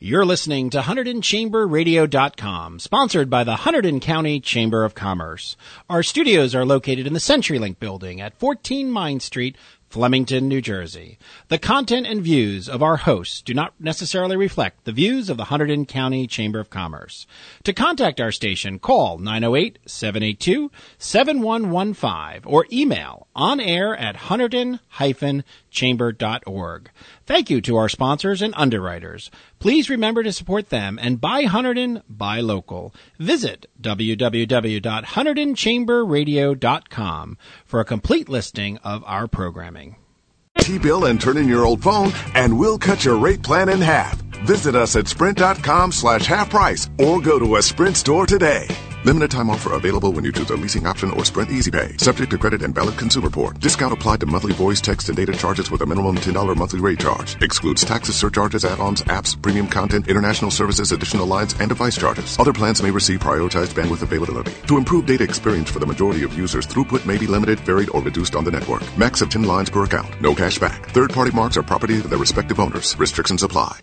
You're listening to HunterdonChamberRadio.com, sponsored by the Hunterdon County Chamber of Commerce. Our studios are located in the CenturyLink building at 14 Mine Street, Flemington, New Jersey. The content and views of our hosts do not necessarily reflect the views of the Hunterdon County Chamber of Commerce. To contact our station, call 908-782-7115 or email onair@hunterdon-chamber.org. Thank you to our sponsors and underwriters. Please remember to support them and buy Hunterdon, buy local. Visit www.HunterdonChamberRadio.com for a complete listing of our programming. T-bill and turn in your old phone, and we'll cut your rate plan in half. Visit us at Sprint.com/half price or go to a Sprint store today. Limited time offer available when you choose a leasing option or Sprint Easy Pay. Subject to credit and valid consumer report. Discount applied to monthly voice, text, and data charges with a minimum $10 monthly rate charge. Excludes taxes, surcharges, add-ons, apps, premium content, international services, additional lines, and device charges. Other plans may receive prioritized bandwidth availability. To improve data experience for the majority of users, throughput may be limited, varied, or reduced on the network. Max of 10 lines per account. No cash back. Third-party marks are property of their respective owners. Restrictions apply.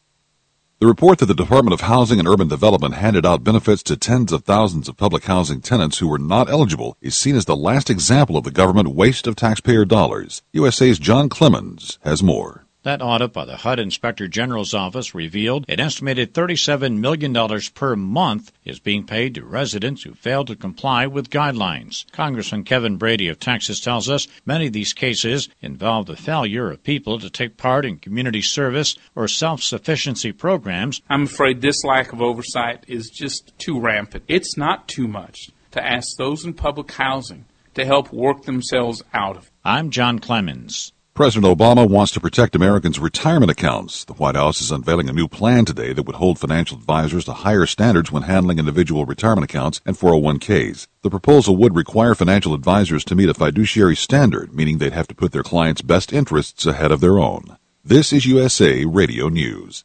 The report that the Department of Housing and Urban Development handed out benefits to tens of thousands of public housing tenants who were not eligible is seen as the last example of the government waste of taxpayer dollars. USA's John Clemens has more. That audit by the HUD Inspector General's office revealed an estimated $37 million per month is being paid to residents who failed to comply with guidelines. Congressman Kevin Brady of Texas tells us many of these cases involve the failure of people to take part in community service or self-sufficiency programs. I'm afraid this lack of oversight is just too rampant. It's not too much to ask those in public housing to help work themselves out of it. I'm John Clemens. President Obama wants to protect Americans' retirement accounts. The White House is unveiling a new plan today that would hold financial advisors to higher standards when handling individual retirement accounts and 401ks. The proposal would require financial advisors to meet a fiduciary standard, meaning they'd have to put their clients' best interests ahead of their own. This is USA Radio News.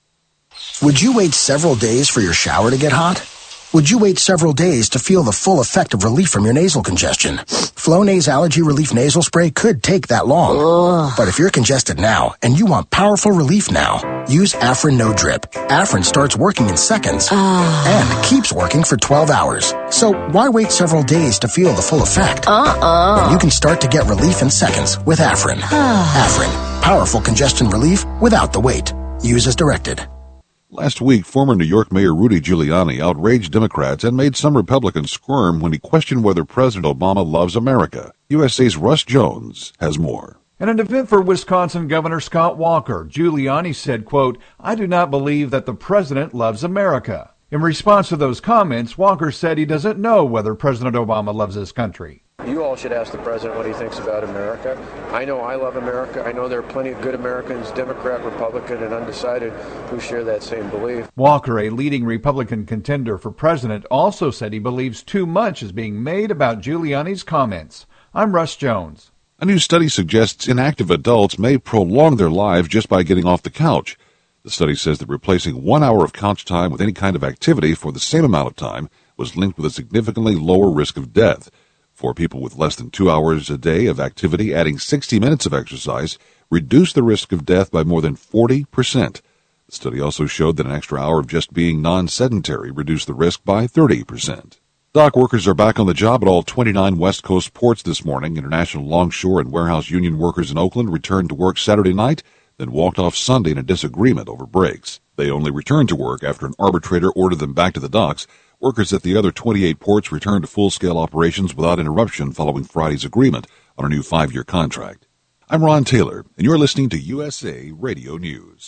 Would you wait several days for your shower to get hot? Would you wait several days to feel the full effect of relief from your nasal congestion? Flonase Allergy Relief Nasal Spray could take that long. Ugh. But if you're congested now and you want powerful relief now, use Afrin No Drip. Afrin starts working in seconds and keeps working for 12 hours. So why wait several days to feel the full effect? When you can start to get relief in seconds with Afrin. Afrin, powerful congestion relief without the wait. Use as directed. Last week, former New York Mayor Rudy Giuliani outraged Democrats and made some Republicans squirm when he questioned whether President Obama loves America. USA's Russ Jones has more. In an event for Wisconsin Governor Scott Walker, Giuliani said, quote, "I do not believe that the president loves America." In response to those comments, Walker said he doesn't know whether President Obama loves his country. You all should ask the president what he thinks about America. I know I love America. I know there are plenty of good Americans, Democrat, Republican, and undecided, who share that same belief. Walker, a leading Republican contender for president, also said he believes too much is being made about Giuliani's comments. I'm Russ Jones. A new study suggests inactive adults may prolong their lives just by getting off the couch. The study says that replacing 1 hour of couch time with any kind of activity for the same amount of time was linked with a significantly lower risk of death. For people with less than 2 hours a day of activity, adding 60 minutes of exercise reduced the risk of death by more than 40%. The study also showed that an extra hour of just being non-sedentary reduced the risk by 30%. Dock workers are back on the job at all 29 West Coast ports this morning. International Longshore and Warehouse Union workers in Oakland returned to work Saturday night, then walked off Sunday in a disagreement over breaks. They only returned to work after an arbitrator ordered them back to the docks. Workers at the other 28 ports returned to full-scale operations without interruption following Friday's agreement on a new 5-year contract. I'm Ron Taylor, and you're listening to USA Radio News.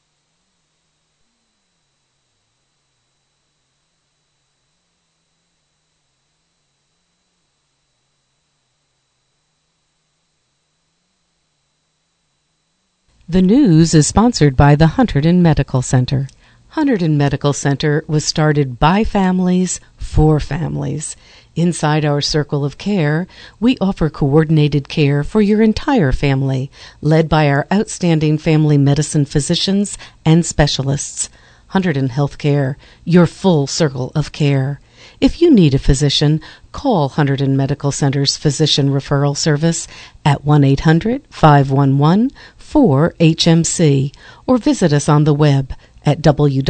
The news is sponsored by the Hunterdon Medical Center. Hunterdon Medical Center was started by families for families. Inside our circle of care, we offer coordinated care for your entire family, led by our outstanding family medicine physicians and specialists. Hunterdon Healthcare, your full circle of care. If you need a physician, call Hunterdon Medical Center's Physician Referral Service at 1-800-511-4HMC or visit us on the web at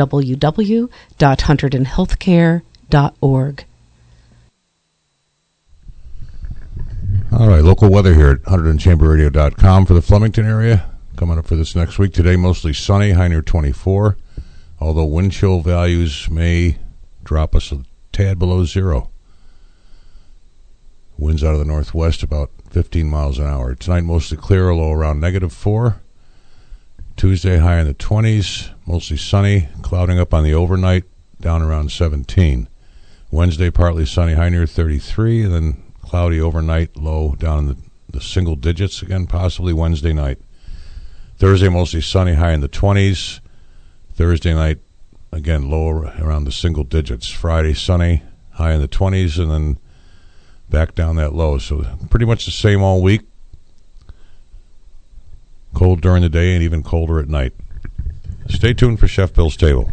www.hunterdonhealthcare.org. All right, local weather here at HunterdonChamberRadio.com for the Flemington area. Coming up for this next week. Today, mostly sunny, high near 24, although wind chill values may drop us a tad below zero. Winds out of the northwest about 15 miles an hour. Tonight, mostly clear, low around -4. Tuesday, high in the 20s, mostly sunny, clouding up on the overnight, down around 17. Wednesday, partly sunny, high near 33, and then cloudy overnight, low down in the single digits again, possibly Wednesday night. Thursday, mostly sunny, high in the 20s. Thursday night, again, low around the single digits. Friday, sunny, high in the 20s, and then back down that low. So pretty much the same all week. Cold during the day and even colder at night. Stay tuned for Chef Bill's Table.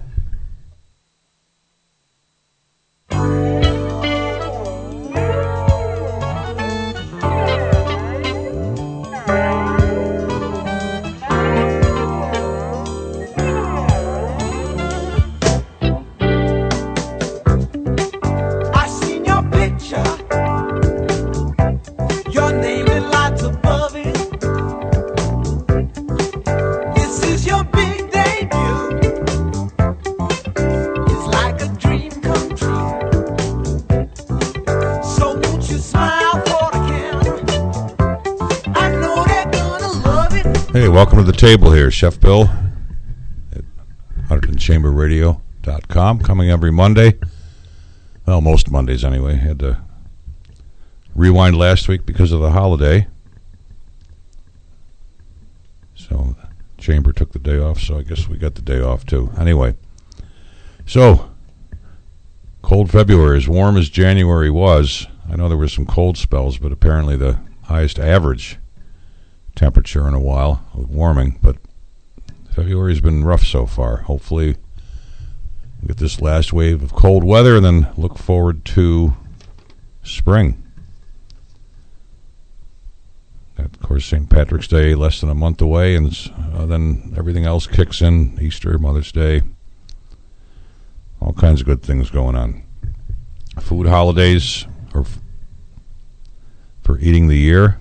Hey, welcome to the table here. Chef Bill at HunterdonChamberRadio.com, coming every Monday. Well, most Mondays anyway. Had to rewind last week because of the holiday. So Chamber took the day off, so I guess we got the day off too. Anyway, so cold February, as warm as January was. I know there were some cold spells, but apparently the highest average temperature in a while with warming, but February's been rough so far. Hopefully we get this last wave of cold weather and then look forward to spring. Of course, St. Patrick's Day less than a month away, and then everything else kicks in. Easter, Mother's Day, all kinds of good things going on. Food holidays for eating the year.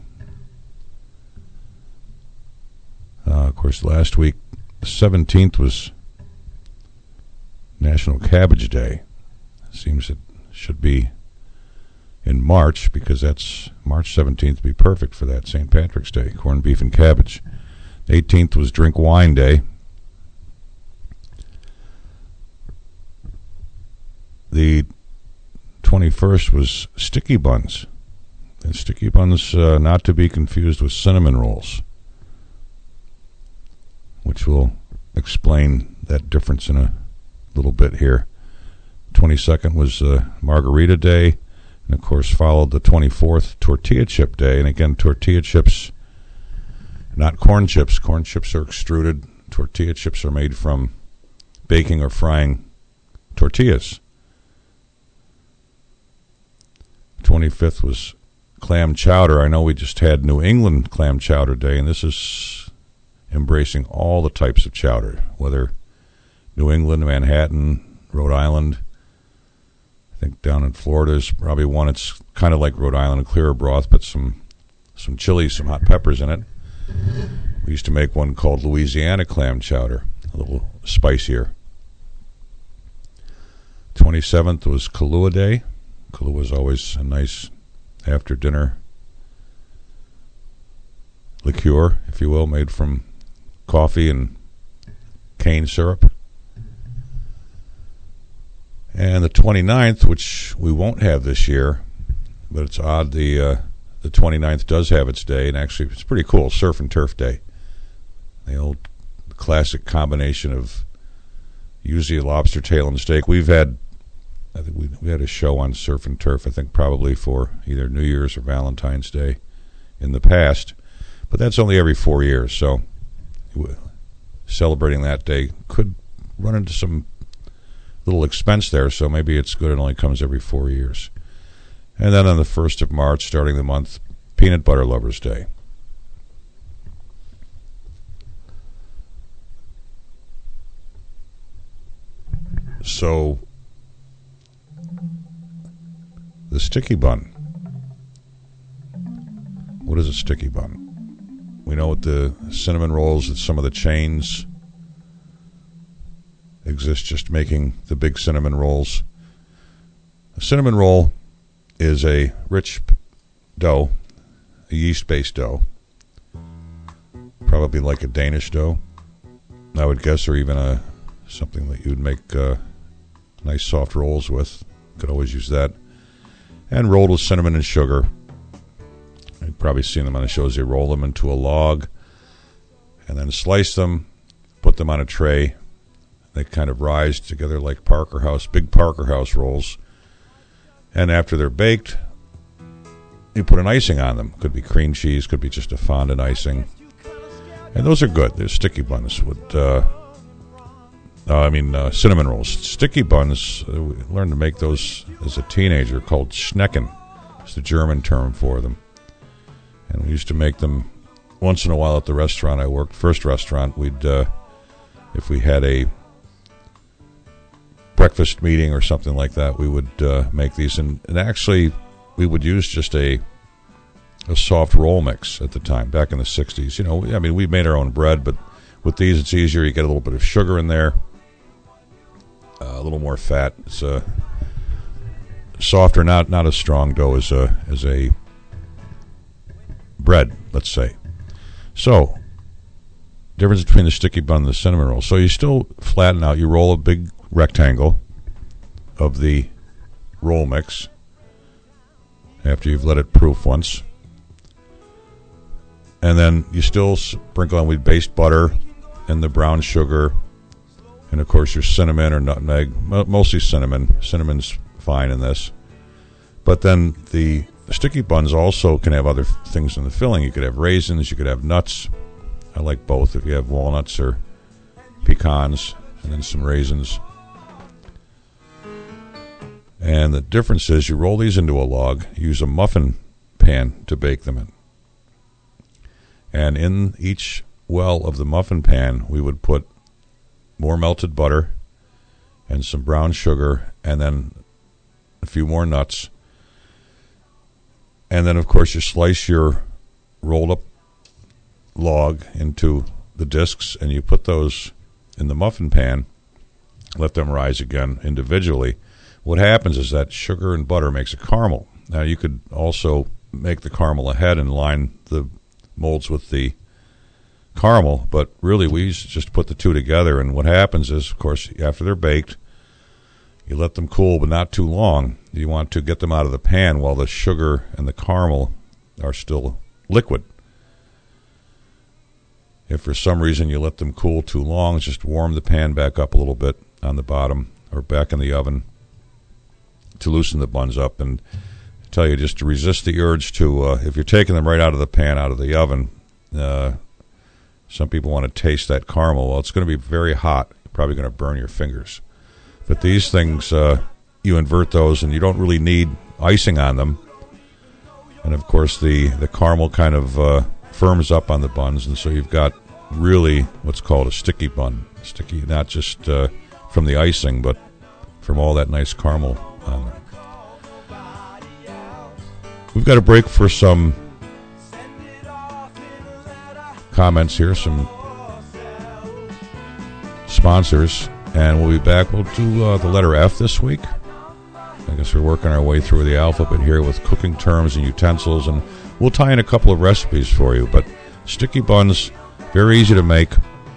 Of course, last week, the 17th was National Cabbage Day. Seems it should be in March, because that's March 17th would be perfect for that, St. Patrick's Day, corned beef and cabbage. The 18th was Drink Wine Day. The 21st was Sticky Buns. And Sticky Buns, not to be confused with cinnamon rolls, which will explain that difference in a little bit here. 22nd was Margarita Day, and of course followed the 24th, Tortilla Chip Day. And again, tortilla chips, not corn chips. Corn chips are extruded. Tortilla chips are made from baking or frying tortillas. 25th was Clam Chowder. I know we just had New England Clam Chowder Day, and this is embracing all the types of chowder, whether New England, Manhattan, Rhode Island. I think down in Florida is probably one. It's kind of like Rhode Island, a clearer broth, but some chili, some hot peppers in it. We used to make one called Louisiana Clam Chowder, a little spicier. 27th was Kahlua Day. Kahlua is always a nice after-dinner liqueur, if you will, made from coffee and cane syrup. And the 29th, which we won't have this year, but it's odd, the 29th does have its day, and actually it's pretty cool, Surf and Turf Day. The old classic combination of usually lobster tail and steak. I think we had a show on Surf and Turf, I think probably for either New Year's or Valentine's Day in the past, but that's only every 4 years, so celebrating that day could run into some little expense there, so maybe it's good it only comes every 4 years. And then on the 1st of March, starting the month, Peanut Butter Lovers Day. So, the sticky bun. What is a sticky bun? We know what the cinnamon rolls at some of the chains exist, just making the big cinnamon rolls. A cinnamon roll is a rich dough, a yeast-based dough, probably like a Danish dough, I would guess, or even something that you'd make nice soft rolls with. Could always use that. And rolled with cinnamon and sugar. You've probably seen them on the shows. They roll them into a log and then slice them, put them on a tray. They kind of rise together like big Parker House rolls. And after they're baked, you put an icing on them. Could be cream cheese, could be just a fondant icing. And those are good. They're sticky buns with, cinnamon rolls. Sticky buns, we learned to make those as a teenager, called Schnecken. It's the German term for them. And we used to make them once in a while at the restaurant I worked. First restaurant, we'd, if we had a breakfast meeting or something like that, we would make these. And actually, we would use just a soft roll mix at the time, back in the 60s. You know, I mean, we made our own bread, but with these, it's easier. You get a little bit of sugar in there, a little more fat. It's softer, not as strong dough as a bread, let's say. So, difference between the sticky bun and the cinnamon roll. So you still flatten out. You roll a big rectangle of the roll mix after you've let it proof once. And then you still sprinkle on with based butter and the brown sugar, and of course your cinnamon or nutmeg, mostly cinnamon. Cinnamon's fine in this. But then the sticky buns also can have other things in the filling. You could have raisins, you could have nuts. I like both, if you have walnuts or pecans, and then some raisins. And the difference is you roll these into a log, use a muffin pan to bake them in. And in each well of the muffin pan, we would put more melted butter and some brown sugar, and then a few more nuts. And then, of course, you slice your rolled up log into the discs, and you put those in the muffin pan, let them rise again individually. What happens is that sugar and butter makes a caramel. Now, you could also make the caramel ahead and line the molds with the caramel, but really we used to just put the two together. And what happens is, of course, after they're baked, you let them cool, but not too long. You want to get them out of the pan while the sugar and the caramel are still liquid. If for some reason you let them cool too long, just warm the pan back up a little bit on the bottom or back in the oven to loosen the buns up. And I tell you, just to resist the urge to, if you're taking them right out of the pan, out of the oven, some people want to taste that caramel. Well, it's going to be very hot. You're probably going to burn your fingers. But these things, you invert those, and you don't really need icing on them. And, of course, the caramel kind of firms up on the buns, and so you've got really what's called a sticky bun. Sticky, not just from the icing, but from all that nice caramel on them. We've got a break for some comments here, some sponsors, and we'll be back. We'll do the letter F this week. I guess we're working our way through the alphabet here with cooking terms and utensils, and we'll tie in a couple of recipes for you. But sticky buns, very easy to make,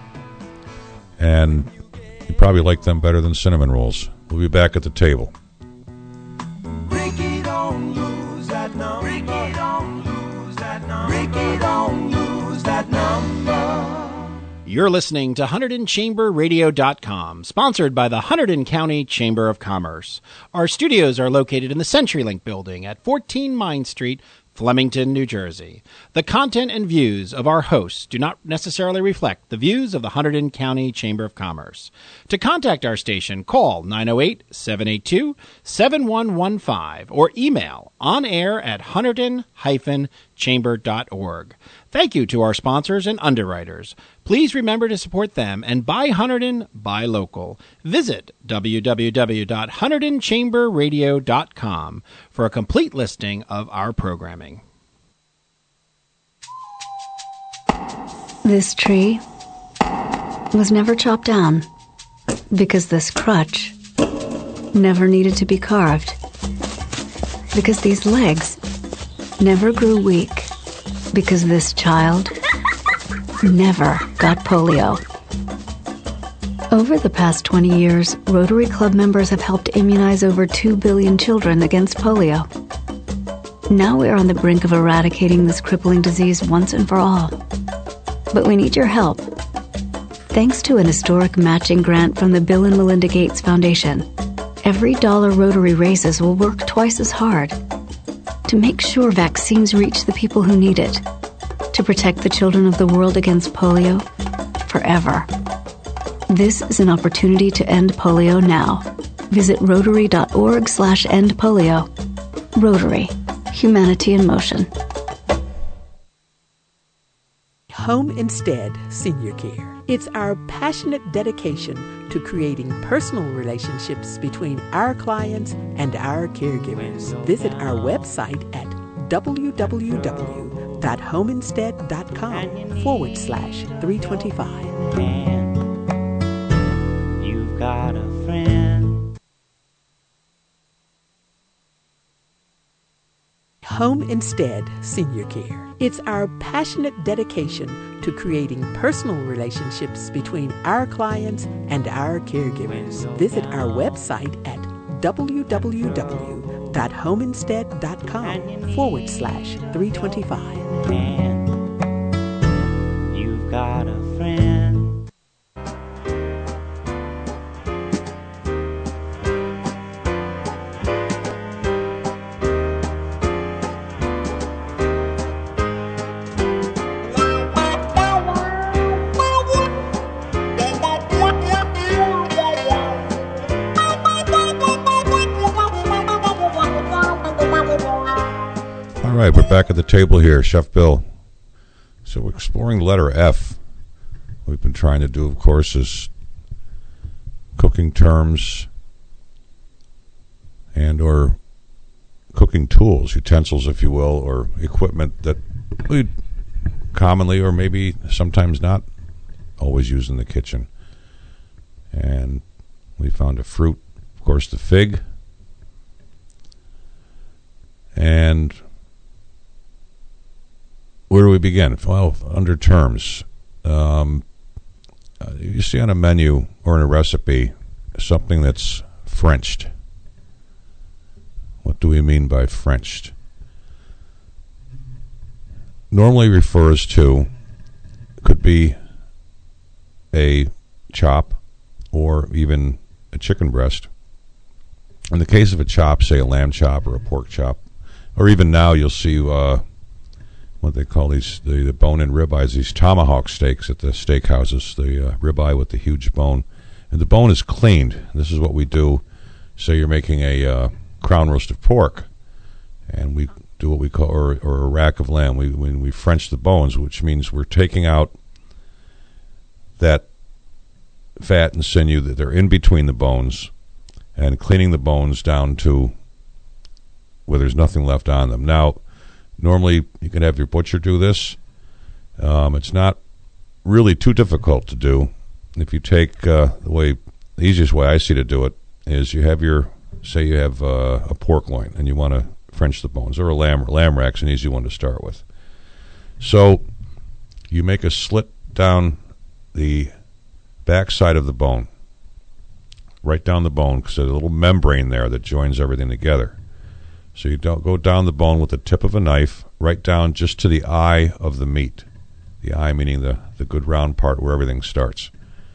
and you probably like them better than cinnamon rolls. We'll be back at the table. Ricky, don't lose that number. Ricky, don't lose that number. Ricky, don't lose that number. You're listening to HunterdonChamberRadio.com, sponsored by the Hunterdon County Chamber of Commerce. Our studios are located in the CenturyLink building at 14 Mine Street, Flemington, New Jersey. The content and views of our hosts do not necessarily reflect the views of the Hunterdon County Chamber of Commerce. To contact our station, call 908-782-7115 or email onair@hunterdon-chamber.com. hunterdon-chamber.org. Thank you to our sponsors and underwriters. Please remember to support them and buy Hunterdon, buy local. Visit www.hunterdon-chamberradio.com for a complete listing of our programming. This tree was never chopped down because this crutch never needed to be carved, because these legs never grew weak, because this child never got polio. Over the past 20 years, Rotary Club members have helped immunize over 2 billion children against polio. Now we are on the brink of eradicating this crippling disease once and for all. But we need your help. Thanks to an historic matching grant from the Bill and Melinda Gates Foundation, every dollar Rotary raises will work twice as hard to make sure vaccines reach the people who need it, to protect the children of the world against polio forever. This is an opportunity to end polio now. Visit Rotary.org/endpolio. Rotary. Humanity in motion. Home Instead Senior Care. It's our passionate dedication to creating personal relationships between our clients and our caregivers. Visit our website at www.homeinstead.com/325. You've got a friend. Home Instead Senior Care. It's our passionate dedication to creating personal relationships between our clients and our caregivers. Visit our website at www.homeinstead.com/325. You've got a friend. All right, we're back at the table here, Chef Bill. So we're exploring letter F. We've been trying to do, of course, is cooking terms and or cooking tools, utensils, if you will, or equipment that we commonly or maybe sometimes not always use in the kitchen. And we found a fruit, of course, the fig. And where do we begin? Well, under terms. You see on a menu or in a recipe something that's Frenched. What do we mean by Frenched? Normally refers to, could be a chop or even a chicken breast. In the case of a chop, say a lamb chop or a pork chop, or even now you'll see what they call these, the bone-in ribeyes, these tomahawk steaks at the steakhouses, the ribeye with the huge bone. And the bone is cleaned. This is what we do. Say you're making a crown roast of pork, and we do what we call, or a rack of lamb. We French the bones, which means we're taking out that fat and sinew that they're in between the bones and cleaning the bones down to where there's nothing left on them. Now, normally you can have your butcher do this. It's not really too difficult to do. If you take the easiest way I see to do it is you have a pork loin and you want to French the bones, or a lamb rack's an easy one to start with. So you make a slit down the back side of the bone, right down the bone, because there's a little membrane there that joins everything together. So you don't go down the bone with the tip of a knife, right down just to the eye of the meat. The eye meaning the good round part where everything starts.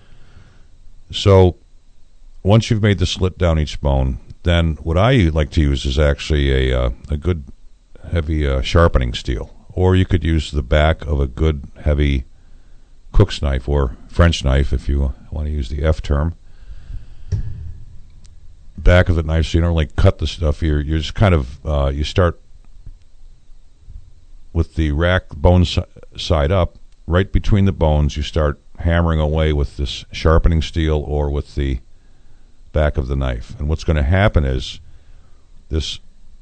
So once you've made the slit down each bone, then what I like to use is actually a good heavy sharpening steel. Or you could use the back of a good heavy cook's knife or French knife if you want to use the F term. Back of the knife, so you don't like cut the stuff. You're just kind of you start with the rack bone side up, right between the bones, you start hammering away with this sharpening steel or with the back of the knife. And what's going to happen is this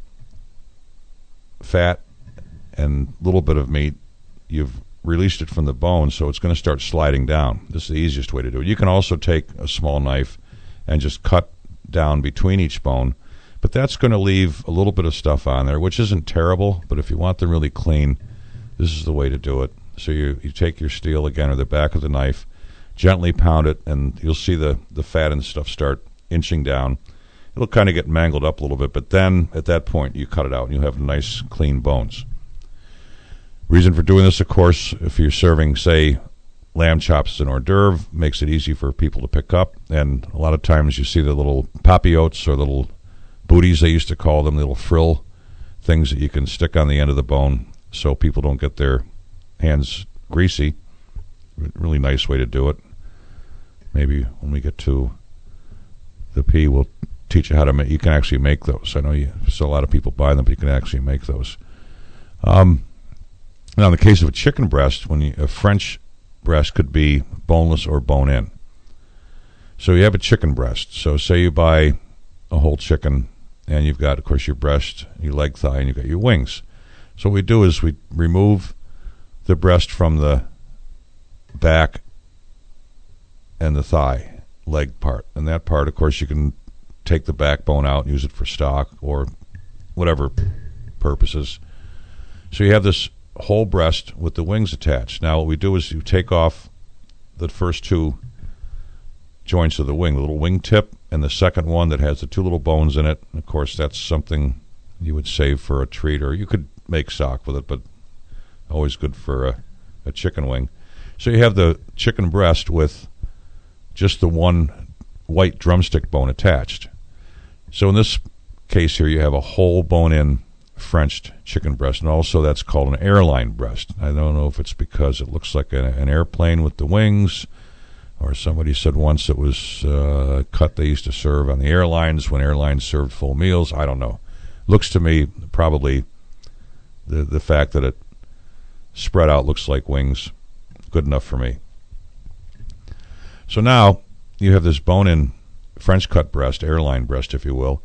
fat and little bit of meat, you've released it from the bone, so it's going to start sliding down. This is the easiest way to do it. You can also take a small knife and just cut down between each bone, but that's going to leave a little bit of stuff on there, which isn't terrible, but if you want them really clean, this is the way to do it. So you take your steel again, or the back of the knife, gently pound it, and you'll see the fat and stuff start inching down. It'll kind of get mangled up a little bit, but then at that point you cut it out and you have nice clean bones. Reason for doing this, of course, if you're serving, say, lamb chops as an hors d'oeuvre, makes it easy for people to pick up. And a lot of times you see the little papillotes, or little booties they used to call them, little frill things that you can stick on the end of the bone so people don't get their hands greasy. Really nice way to do it. Maybe when we get to the pea, we'll teach you how to make. You can actually make those. I know you saw a lot of people buy them, but you can actually make those. Now, in the case of a chicken breast, a French breast could be boneless or bone-in. So you have a chicken breast. So say you buy a whole chicken, and you've got, of course, your breast, your leg, thigh, and you've got your wings. So what we do is we remove the breast from the back and the thigh leg part. And that part, of course, you can take the backbone out and use it for stock or whatever purposes. So you have this whole breast with the wings attached. Now what we do is you take off the first two joints of the wing, the little wing tip, and the second one that has the two little bones in it. Of course, that's something you would save for a treat, or you could make stock with it, but always good for a chicken wing. So you have the chicken breast with just the one white drumstick bone attached. So in this case here, you have a whole bone-in Frenched chicken breast, and also that's called an airline breast. I don't know if it's because it looks like an airplane with the wings, or somebody said once it was a cut they used to serve on the airlines when airlines served full meals. I don't know. Looks to me probably the fact that it spread out looks like wings, good enough for me. So now you have this bone-in French cut breast, airline breast, if you will.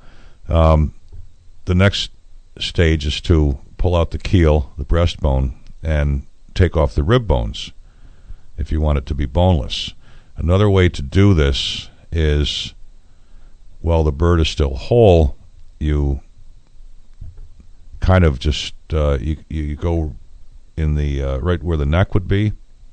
The next stage is to pull out the keel, the breastbone, and take off the rib bones if you want it to be boneless. Another way to do this is, while the bird is still whole, you kind of just you go in the right where the neck would be,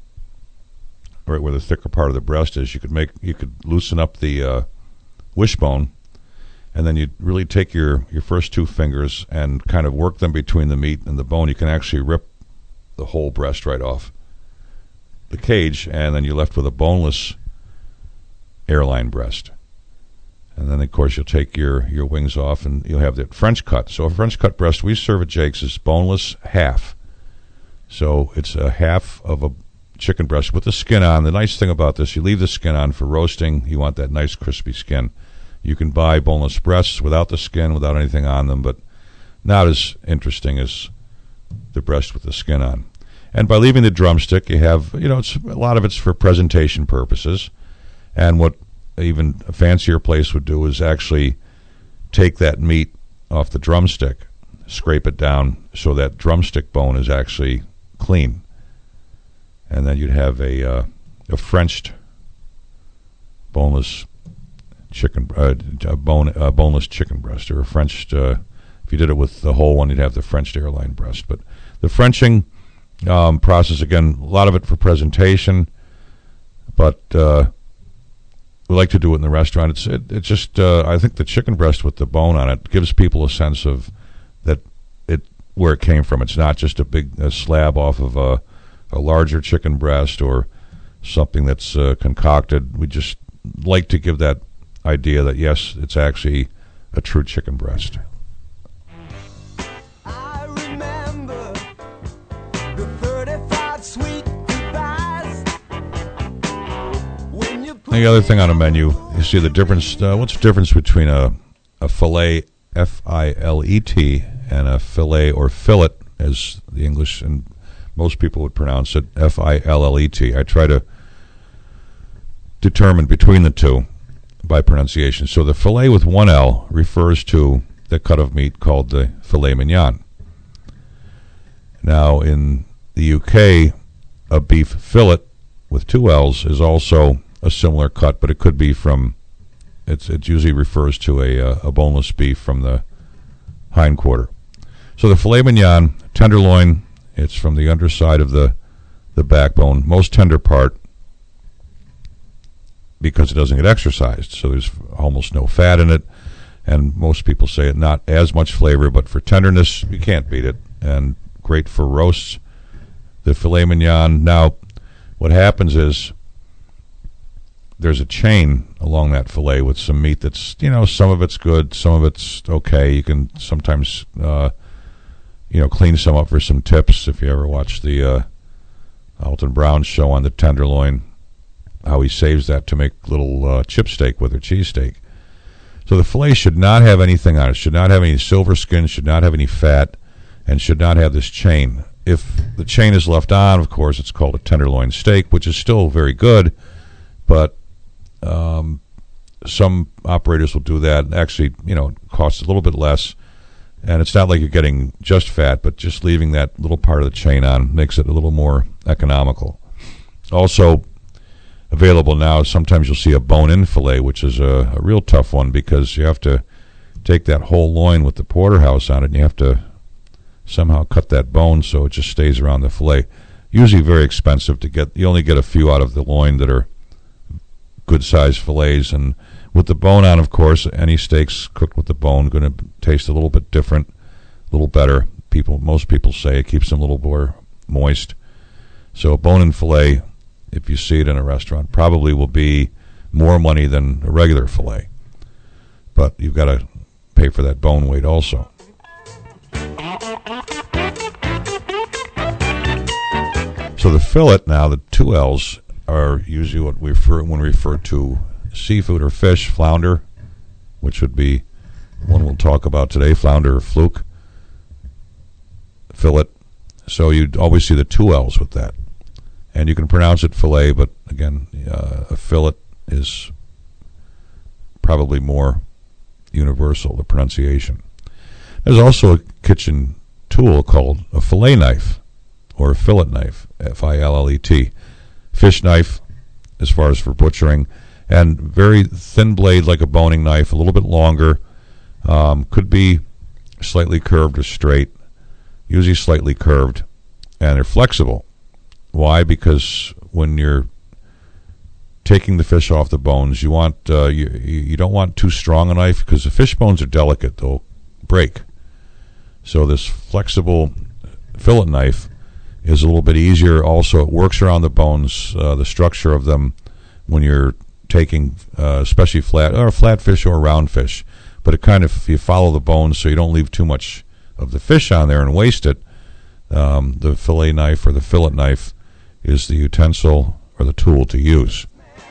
right where the thicker part of the breast is. You could loosen up the wishbone, and then you really take your first two fingers and kind of work them between the meat and the bone. You can actually rip the whole breast right off the cage, and then you're left with a boneless airline breast. And then, of course, you'll take your wings off, and you'll have the French cut. So a French cut breast we serve at Jake's is boneless half. So it's a half of a chicken breast with the skin on. The nice thing about this, you leave the skin on for roasting. You want that nice crispy skin. You can buy boneless breasts without the skin, without anything on them, but not as interesting as the breast with the skin on. And by leaving the drumstick, you have, it's a lot of it's for presentation purposes. And what even a fancier place would do is actually take that meat off the drumstick, scrape it down so that drumstick bone is actually clean. And then you'd have a Frenched boneless chicken, boneless chicken breast, or a Frenched. If you did it with the whole one, you'd have the Frenched airline breast. But the Frenching process, again, a lot of it for presentation, but we like to do it in the restaurant. It's just I think the chicken breast with the bone on it gives people a sense of that where it came from. It's not just a slab off of a larger chicken breast or something that's concocted. We just like to give that idea that, yes, it's actually a true chicken breast. I remember the 35 sweet goodbyes. When you The other thing on a menu, you see the difference. What's the difference between a filet, F-I-L-E-T, and a fillet or fillet, as the English and most people would pronounce it, F-I-L-L-E-T. I try to determine between the two by pronunciation. So the filet with one L refers to the cut of meat called the filet mignon. Now, in the UK, a beef fillet with two L's is also a similar cut, but it could be from, it usually refers to a boneless beef from the hindquarter. So the filet mignon, tenderloin, it's from the underside of the backbone, most tender part, because it doesn't get exercised. So there's almost no fat in it, and most people say it not as much flavor, but for tenderness, you can't beat it, and great for roasts. The filet mignon, now, what happens is there's a chain along that filet with some meat that's, some of it's good, some of it's okay. You can sometimes, clean some up for some tips. If you ever watch the Alton Brown show on the tenderloin, how he saves that to make little chip steak with or cheese steak. So the filet should not have anything on it, should not have any silver skin, should not have any fat, and should not have this chain. If the chain is left on, of course, it's called a tenderloin steak, which is still very good, but some operators will do that. Actually, it costs a little bit less, and it's not like you're getting just fat, but just leaving that little part of the chain on makes it a little more economical. Also available now, sometimes you'll see a bone-in filet, which is a real tough one because you have to take that whole loin with the porterhouse on it, and you have to somehow cut that bone so it just stays around the filet. Usually very expensive to get. You only get a few out of the loin that are good-sized fillets, and with the bone on, of course, any steaks cooked with the bone going to taste a little bit different, a little better. Most people say it keeps them a little more moist. So a bone-in filet, if you see it in a restaurant, probably will be more money than a regular filet. But you've got to pay for that bone weight also. So the fillet now, the two L's, are usually what we refer to seafood or fish, flounder, which would be one we'll talk about today, flounder or fluke, fillet. So you'd always see the two L's with that. And you can pronounce it filet, but again, a fillet is probably more universal, the pronunciation. There's also a kitchen tool called a fillet knife, or a fillet knife, F-I-L-L-E-T. Fish knife, as far as for butchering, and very thin blade like a boning knife, a little bit longer, could be slightly curved or straight, usually slightly curved, and they're flexible. Why? Because when you're taking the fish off the bones, you want you don't want too strong a knife because the fish bones are delicate; they'll break. So this flexible fillet knife is a little bit easier. Also, it works around the bones, the structure of them when you're taking, especially flat fish or round fish. But it kind of, you follow the bones so you don't leave too much of the fish on there and waste it. The fillet knife or the fillet knife is the utensil or the tool to use.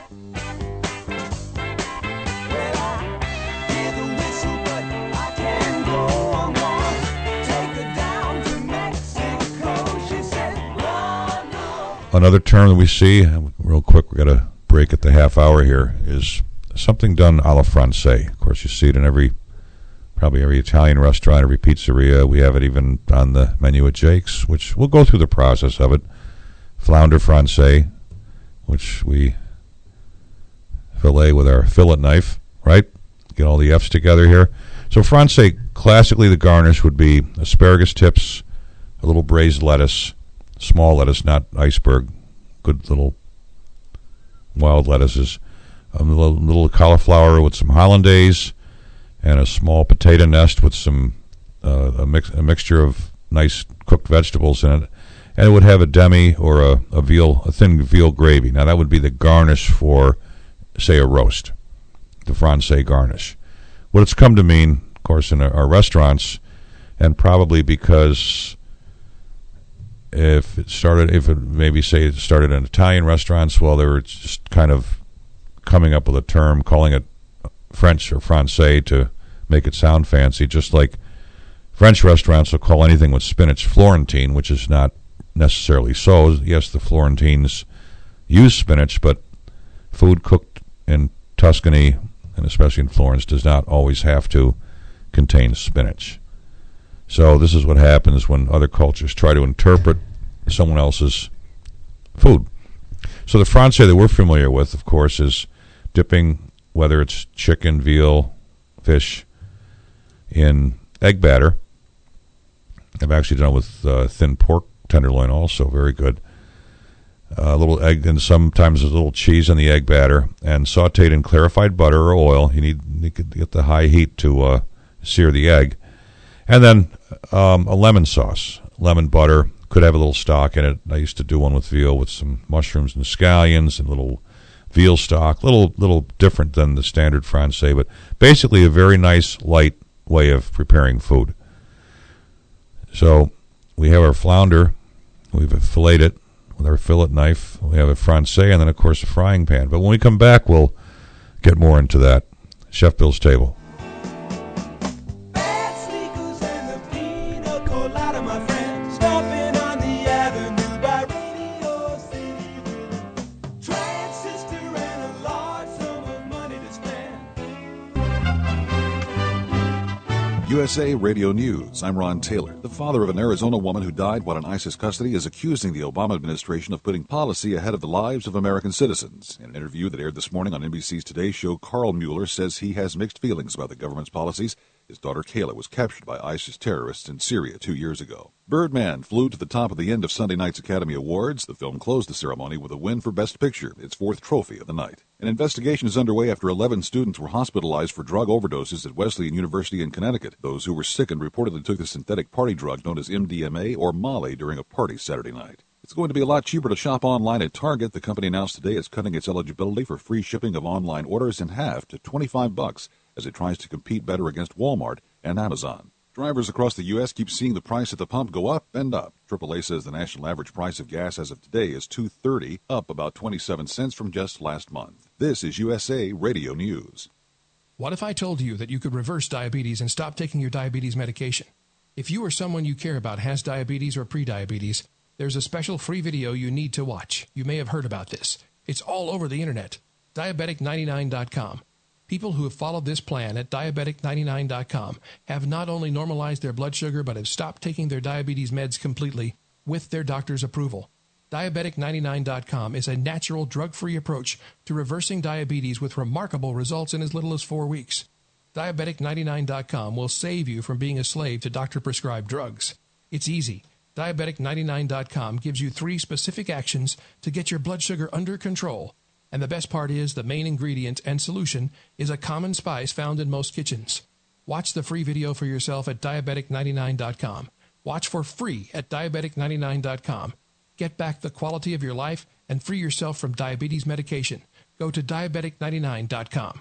Another term that we see, real quick, we've got to break at the half hour here, is something done a la francais. Of course, you see it in probably every Italian restaurant, every pizzeria. We have it even on the menu at Jake's, which we'll go through the process of it. Flounder francais, which we fillet with our fillet knife, right? Get all the F's together here. So francais, classically the garnish would be asparagus tips, a little braised lettuce, small lettuce, not iceberg, good little wild lettuces, a little cauliflower with some hollandaise, and a small potato nest with some a mixture of nice cooked vegetables in it, and it would have a demi or a thin veal gravy. Now that would be the garnish for, say, a roast, the francais garnish. What it's come to mean, of course, in our restaurants, and probably because if it started in Italian restaurants, well, they were just kind of coming up with a term, calling it French or francais to make it sound fancy, just like French restaurants will call anything with spinach Florentine, which is not necessarily so. Yes, the Florentines use spinach, but food cooked in Tuscany, and especially in Florence, does not always have to contain spinach. So this is what happens when other cultures try to interpret someone else's food. So the Francais that we're familiar with, of course, is dipping, whether it's chicken, veal, fish, in egg batter. I've actually done it with thin pork tenderloin also, very good. A little egg, and sometimes a little cheese in the egg batter, and sauteed in clarified butter or oil. You need to get the high heat to sear the egg. And then a lemon sauce, lemon butter. Could have a little stock in it. I used to do one with veal with some mushrooms and scallions and a little veal stock. Little different than the standard Francais, but basically a very nice, light way of preparing food. So we have our flounder. We've filleted it with our fillet knife. We have a Francais, and then, of course, a frying pan. But when we come back, we'll get more into that. Chef Bill's Table. USA Radio News. I'm Ron Taylor. The father of an Arizona woman who died while in ISIS custody is accusing the Obama administration of putting policy ahead of the lives of American citizens. In an interview that aired this morning on NBC's Today Show, Carl Mueller says he has mixed feelings about the government's policies. His daughter Kayla was captured by ISIS terrorists in Syria 2 years ago. Birdman flew to the top of the end of Sunday night's Academy Awards. The film closed the ceremony with a win for Best Picture, its fourth trophy of the night. An investigation is underway after 11 students were hospitalized for drug overdoses at Wesleyan University in Connecticut. Those who were sickened reportedly took the synthetic party drug known as MDMA or Molly during a party Saturday night. It's going to be a lot cheaper to shop online at Target. The company announced today it's cutting its eligibility for free shipping of online orders in half to $25 as it tries to compete better against Walmart and Amazon. Drivers across the U.S. keep seeing the price at the pump go up and up. AAA says the national average price of gas as of today is $2.30, up about 27 cents from just last month. This is USA Radio News. What if I told you that you could reverse diabetes and stop taking your diabetes medication? If you or someone you care about has diabetes or prediabetes, there's a special free video you need to watch. You may have heard about this. It's all over the internet. Diabetic99.com. People who have followed this plan at Diabetic99.com have not only normalized their blood sugar but have stopped taking their diabetes meds completely with their doctor's approval. Diabetic99.com is a natural, drug-free approach to reversing diabetes with remarkable results in as little as 4 weeks. Diabetic99.com will save you from being a slave to doctor-prescribed drugs. It's easy. Diabetic99.com gives you 3 specific actions to get your blood sugar under control. And the best part is the main ingredient and solution is a common spice found in most kitchens. Watch the free video for yourself at Diabetic99.com. Watch for free at Diabetic99.com. Get back the quality of your life and free yourself from diabetes medication. Go to Diabetic99.com.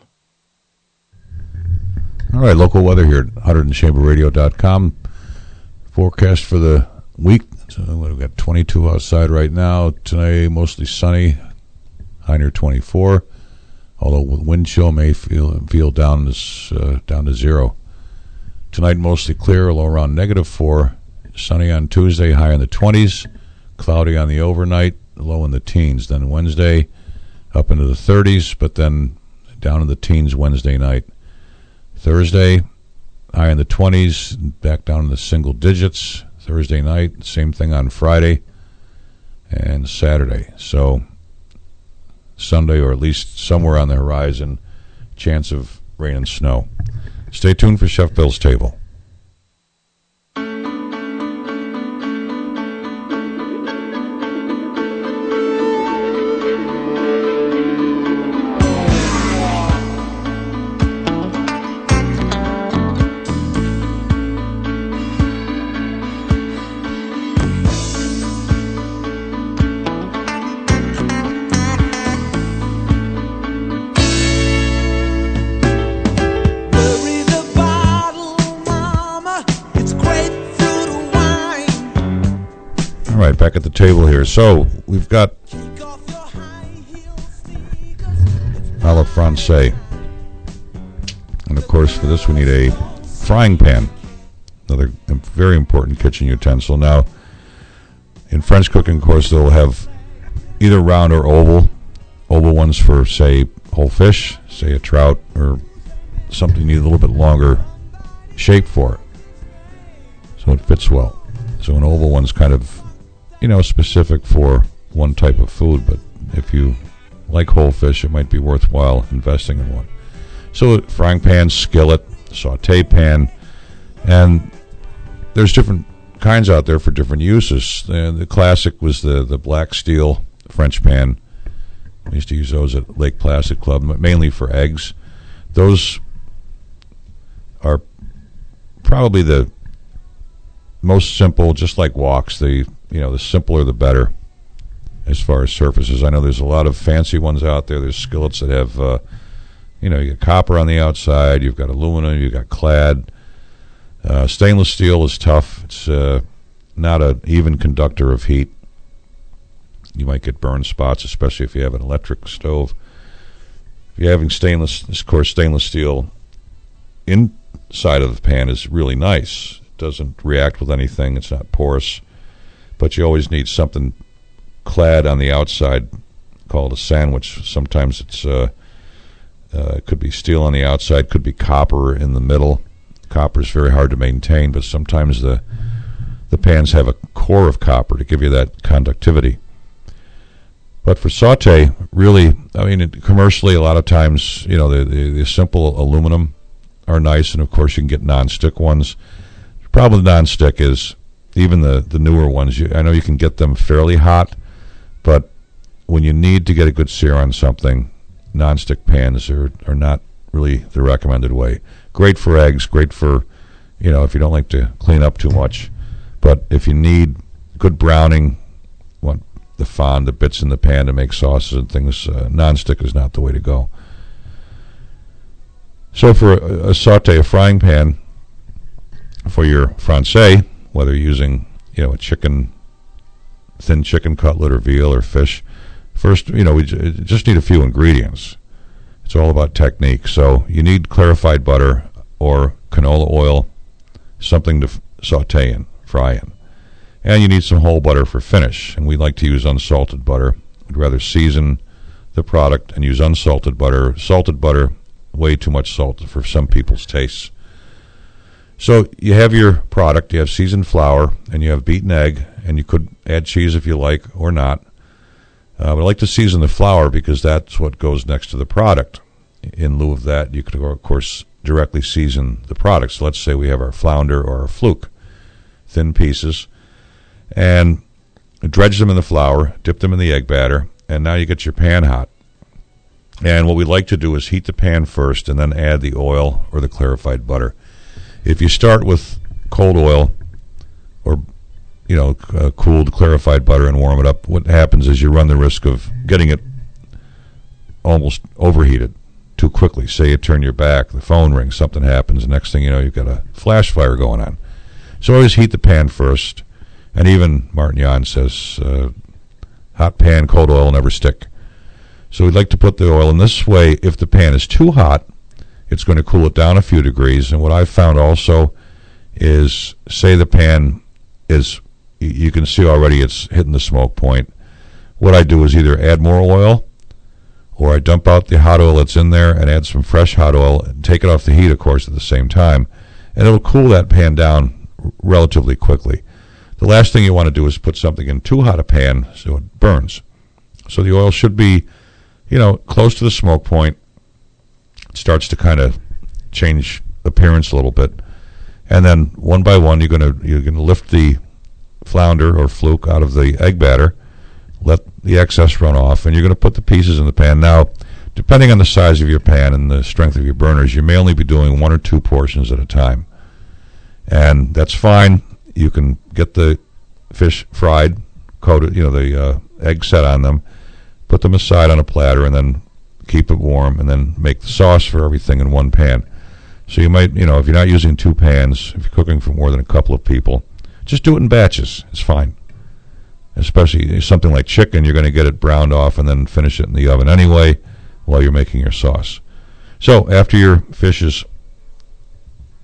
All right, local weather here at 100chamberradio.com. Forecast for the week. So we've got 22 outside right now. Tonight, mostly sunny. High near 24, although with wind chill may feel down to 0. Tonight mostly clear, low around -4. Sunny on Tuesday, high in the 20s. Cloudy on the overnight, low in the teens. Then Wednesday up into the 30s, but then down in the teens Wednesday night. Thursday high in the 20s, back down in the single digits. Thursday night, same thing on Friday and Saturday. So Sunday, or at least somewhere on the horizon, chance of rain and snow. Stay tuned for Chef Bill's Table. Back at the table here. So we've got a la Francais, and of course for this we need a frying pan. another very important kitchen utensil. Now, in French cooking, of course, they'll have either round or oval. Oval ones for, say, whole fish, say a trout, or something you need a little bit longer shape for, so it fits well. So an oval one's kind of, specific for one type of food, but if you like whole fish, it might be worthwhile investing in one. So frying pan, skillet, saute pan, and there's different kinds out there for different uses. The classic was the black steel French pan. I used to use those at Lake Placid Club, mainly for eggs. Those are probably the most simple, just like woks. The simpler the better as far as surfaces. I know there's a lot of fancy ones out there. There's skillets that have, you got copper on the outside, you've got aluminum, you've got clad. Stainless steel is tough. It's not an even conductor of heat. You might get burn spots, especially if you have an electric stove. If you're having stainless steel inside of the pan is really nice. It doesn't react with anything. It's not porous. But you always need something clad on the outside called a sandwich. Sometimes it's it could be steel on the outside, could be copper in the middle. Copper is very hard to maintain, but sometimes the pans have a core of copper to give you that conductivity. But for saute, really, commercially, a lot of times, the simple aluminum are nice, and of course you can get non-stick ones. The problem with non-stick is even the newer ones, I know you can get them fairly hot, but when you need to get a good sear on something, non-stick pans are not really the recommended way. Great for eggs, great for, if you don't like to clean up too much. But if you need good browning, want the fond, the bits in the pan to make sauces and things, non-stick is not the way to go. So for a saute, a frying pan, for your francais, whether you're using, a thin chicken cutlet or veal or fish, first, we just need a few ingredients. It's all about technique. So you need clarified butter or canola oil, something to saute in, fry in. And you need some whole butter for finish. And we like to use unsalted butter. We'd rather season the product and use unsalted butter. Salted butter, way too much salt for some people's tastes. So you have your product, you have seasoned flour, and you have beaten egg, and you could add cheese if you like or not. But I like to season the flour because that's what goes next to the product. In lieu of that, you could, of course, directly season the product. So let's say we have our flounder or our fluke, thin pieces, and dredge them in the flour, dip them in the egg batter, and now you get your pan hot. And what we like to do is heat the pan first and then add the oil or the clarified butter. If you start with cold oil or cooled clarified butter and warm it up, what happens is you run the risk of getting it almost overheated too quickly. Say you turn your back, the phone rings, something happens, the next thing you know, you've got a flash fire going on. So always heat the pan first, and even Martin Yon says hot pan, cold oil never stick. So we'd like to put the oil in this way. If the pan is too hot, it's going to cool it down a few degrees. And what I've found also is, say the pan is, you can see already it's hitting the smoke point. What I do is either add more oil, or I dump out the hot oil that's in there and add some fresh hot oil and take it off the heat, of course, at the same time. And it'll cool that pan down relatively quickly. The last thing you want to do is put something in too hot a pan so it burns. So the oil should be, close to the smoke point. It starts to kind of change appearance a little bit. And then one by one, you're going to lift the flounder or fluke out of the egg batter, let the excess run off, and you're going to put the pieces in the pan. Now, depending on the size of your pan and the strength of your burners, you may only be doing 1 or 2 portions at a time. And that's fine. You can get the fish fried, coated, the egg set on them, put them aside on a platter, and then keep it warm, and then make the sauce for everything in one pan. So you might, if you're not using 2 pans, if you're cooking for more than a couple of people, just do it in batches. It's fine. Especially something like chicken, you're going to get it browned off and then finish it in the oven anyway while you're making your sauce. So after your fish is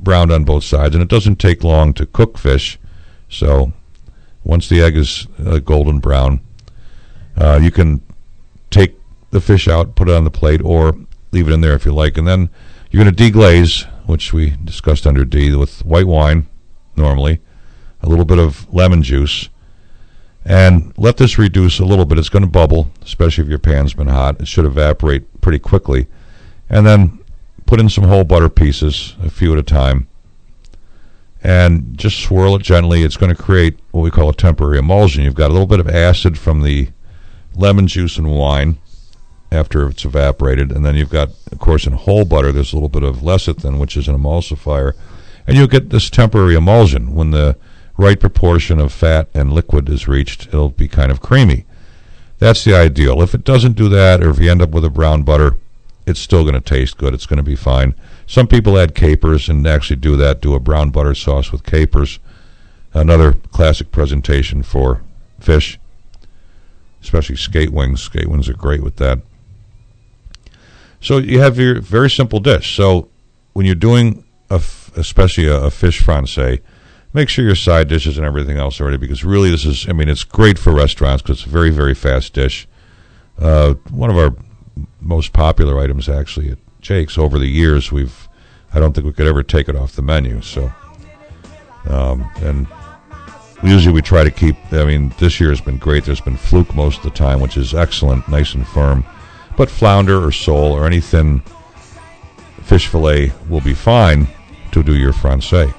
browned on both sides, and it doesn't take long to cook fish. So once the egg is golden brown, you can take the fish out, put it on the plate, or leave it in there if you like. And then you're going to deglaze, which we discussed under D, with white wine, normally, a little bit of lemon juice, and let this reduce a little bit. It's going to bubble, especially if your pan's been hot. It should evaporate pretty quickly. And then put in some whole butter pieces, a few at a time, and just swirl it gently. It's going to create what we call a temporary emulsion. You've got a little bit of acid from the lemon juice and wine after it's evaporated, and then you've got, of course, in whole butter, there's a little bit of lecithin, which is an emulsifier, and you'll get this temporary emulsion. When the right proportion of fat and liquid is reached, it'll be kind of creamy. That's the ideal. If it doesn't do that, or if you end up with a brown butter, it's still going to taste good. It's going to be fine. Some people add capers and actually do that, do a brown butter sauce with capers. Another classic presentation for fish, especially skate wings. Skate wings are great with that. So you have your very simple dish. So when you're doing, especially a fish francais, make sure your side dishes and everything else are ready, because really this is, it's great for restaurants because it's a very, very fast dish. One of our most popular items, actually, at Jake's over the years, I don't think we could ever take it off the menu. So, and usually we try to keep, this year has been great. There's been fluke most of the time, which is excellent, nice and firm. But flounder or sole or any thin fish fillet will be fine to do your francais.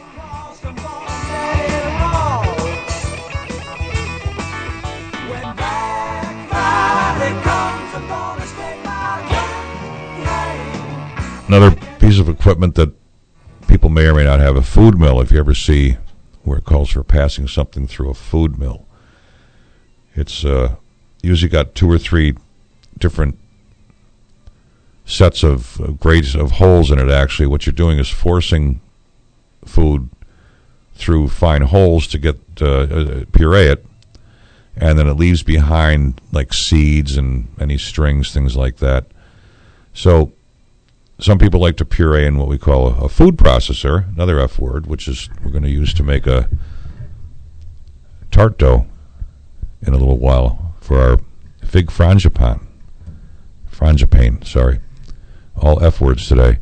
Another piece of equipment that people may or may not have, a food mill. If you ever see where it calls for passing something through a food mill, it's usually got 2 or 3 different sets of grades of holes in it. Actually, what you're doing is forcing food through fine holes to get puree it, and then it leaves behind like seeds and any strings, things like that. So some people like to puree in what we call a food processor, another F word, which is we're going to use to make a tart dough in a little while for our fig frangipane, sorry. All F words today.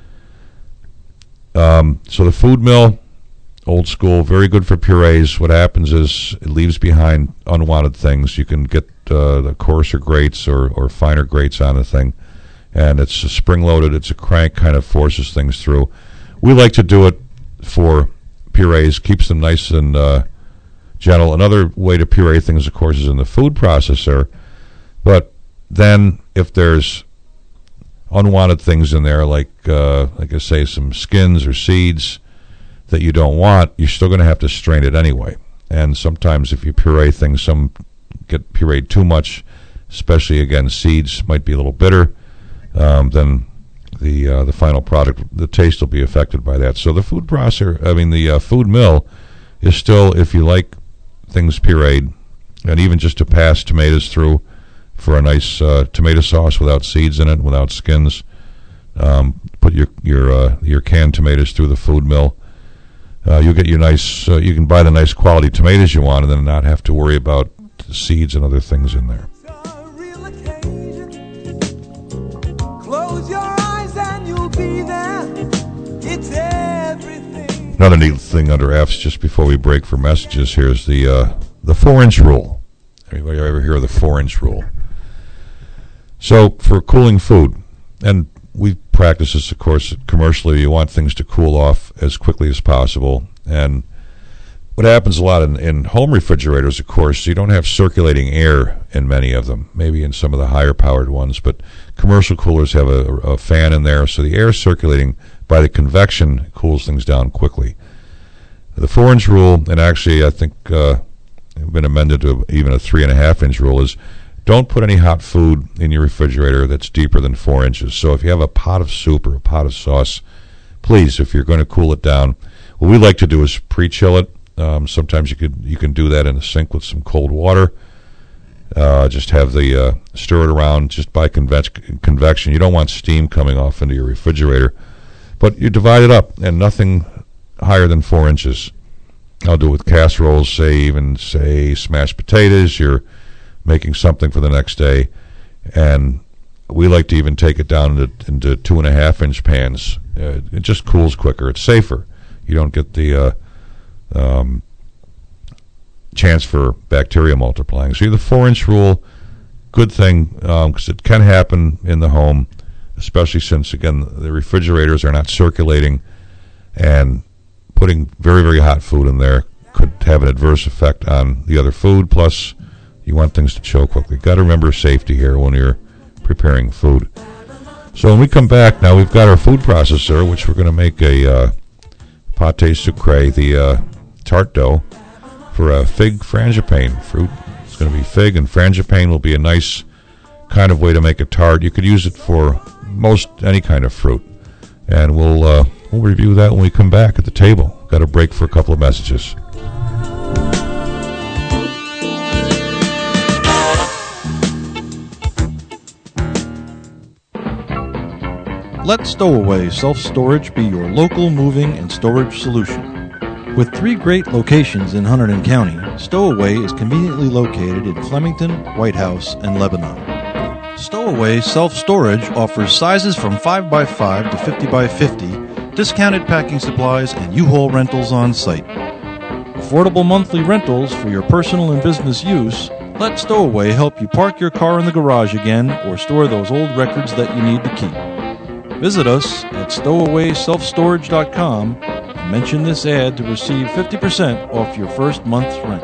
So the food mill, old school, very good for purees. What happens is it leaves behind unwanted things. You can get the coarser grates or finer grates on the thing, and it's spring-loaded. It's a crank, kind of forces things through. We like to do it for purees, keeps them nice and gentle. Another way to puree things, of course, is in the food processor. But then if there's unwanted things in there, like I say, some skins or seeds that you don't want, you're still going to have to strain it anyway. And sometimes if you puree things, some get pureed too much, especially, again, seeds might be a little bitter. Then the final product, the taste will be affected by that. So the food processor, the food mill is still, if you like things pureed, and even just to pass tomatoes through for a nice tomato sauce without seeds in it, without skins. Put your canned tomatoes through the food mill. You'll get your nice. You can buy the nice quality tomatoes you want, and then not have to worry about seeds and other things in there. Close your eyes and you'll be there. It's everything. Another neat thing under F's, just before we break for messages, here is the 4-inch rule. Anybody ever hear of the 4-inch rule? So for cooling food, and we practice this, of course, commercially, you want things to cool off as quickly as possible. And what happens a lot in home refrigerators, of course, you don't have circulating air in many of them, maybe in some of the higher powered ones, but commercial coolers have a fan in there, so the air circulating by the convection cools things down quickly. The 4-inch rule, and actually I think it's been amended to even a 3.5-inch rule, is don't put any hot food in your refrigerator that's deeper than 4 inches. So if you have a pot of soup or a pot of sauce, please, if you're going to cool it down, what we like to do is pre-chill it. Sometimes you can do that in a sink with some cold water. Just have the stir it around just by convection. You don't want steam coming off into your refrigerator. But you divide it up, and nothing higher than 4 inches. I'll do it with casseroles, say smashed potatoes. You're making something for the next day, and we like to even take it down into 2.5-inch pans. It just cools quicker. It's safer. You don't get the chance for bacteria multiplying. So the 4-inch rule, good thing, because it can happen in the home, especially since, again, the refrigerators are not circulating, and putting very, very hot food in there could have an adverse effect on the other food. Plus, you want things to chill quickly. Got to remember safety here when you're preparing food. So when we come back, now we've got our food processor, which we're going to make a pâté sucré, the tart dough, for a fig frangipane fruit. It's going to be fig, and frangipane will be a nice kind of way to make a tart. You could use it for most any kind of fruit. And we'll review that when we come back at the table. Got a break for a couple of messages. Let Stowaway Self-Storage be your local moving and storage solution. With 3 great locations in Hunterdon County, Stowaway is conveniently located in Flemington, White House, and Lebanon. Stowaway Self-Storage offers sizes from 5x5 to 50x50, discounted packing supplies, and U-Haul rentals on site. Affordable monthly rentals for your personal and business use. Let Stowaway help you park your car in the garage again or store those old records that you need to keep. Visit us at stowawayselfstorage.com and mention this ad to receive 50% off your first month's rent.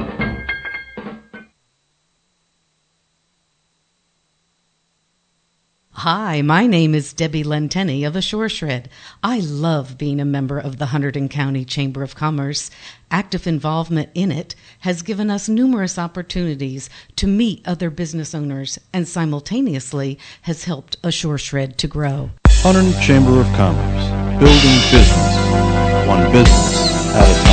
Hi, my name is Debbie Lenteni of Assure Shred. I love being a member of the Hunterdon County Chamber of Commerce. Active involvement in it has given us numerous opportunities to meet other business owners and simultaneously has helped Assure Shred to grow. Hunterdon Chamber of Commerce, building business, one business at a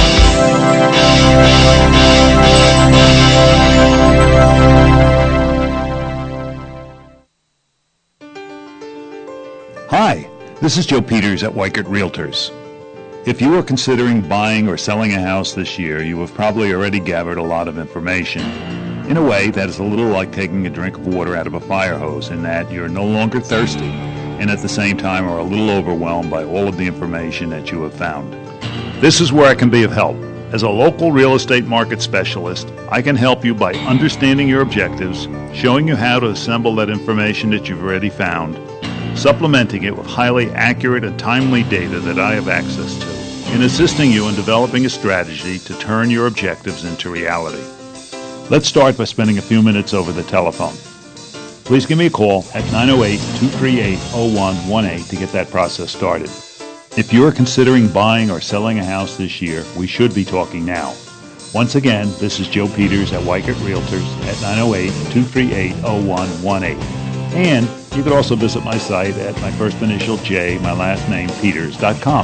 time. Hi, this is Joe Peters at Weichert Realtors. If you are considering buying or selling a house this year, you have probably already gathered a lot of information. In a way, that is a little like taking a drink of water out of a fire hose in that you're no longer thirsty and at the same time are a little overwhelmed by all of the information that you have found. This is where I can be of help. As a local real estate market specialist, I can help you by understanding your objectives, showing you how to assemble that information that you've already found, supplementing it with highly accurate and timely data that I have access to, and assisting you in developing a strategy to turn your objectives into reality. Let's start by spending a few minutes over the telephone. Please give me a call at 908-238-0118 to get that process started. If you are considering buying or selling a house this year, we should be talking now. Once again, this is Joe Peters at Weichert Realtors at 908-238-0118. And you could also visit my site at my first initial J, my last name, Peters.com.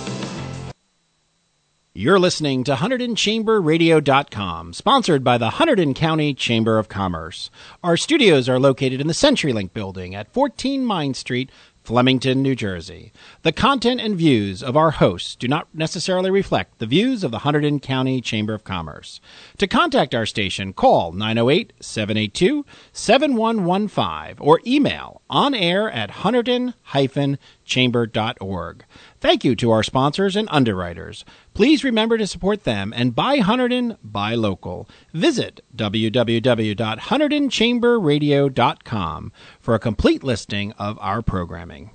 You're listening to HunterdonChamberRadio.com, sponsored by the Hunterdon County Chamber of Commerce. Our studios are located in the CenturyLink building at 14 Mine Street, Flemington, New Jersey. The content and views of our hosts do not necessarily reflect the views of the Hunterdon County Chamber of Commerce. To contact our station, call 908-782-7115 or email onair@hunterdon-chamber.org. Thank you to our sponsors and underwriters. Please remember to support them and buy Hunterdon, buy local. Visit www.HunterdonChamberRadio.com for a complete listing of our programming.